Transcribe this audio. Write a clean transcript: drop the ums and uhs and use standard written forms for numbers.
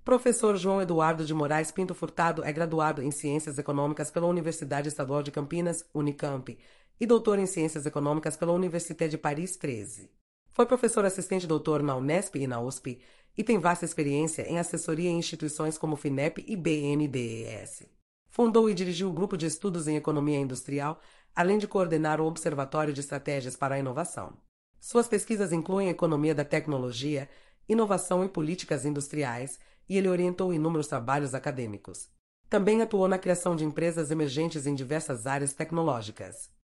Professor João Eduardo de Moraes Pinto Furtado é graduado em Ciências Econômicas pela Universidade Estadual de Campinas, Unicamp, e doutor em Ciências Econômicas pela Université de Paris 13. Foi professor assistente doutor na Unesp e na USP e tem vasta experiência em assessoria em instituições como FINEP e BNDES. Fundou e dirigiu o Grupo de Estudos em Economia Industrial, além de coordenar o Observatório de Estratégias para a Inovação. Suas pesquisas incluem economia da tecnologia, inovação e políticas industriais, e ele orientou inúmeros trabalhos acadêmicos. Também atuou na criação de empresas emergentes em diversas áreas tecnológicas.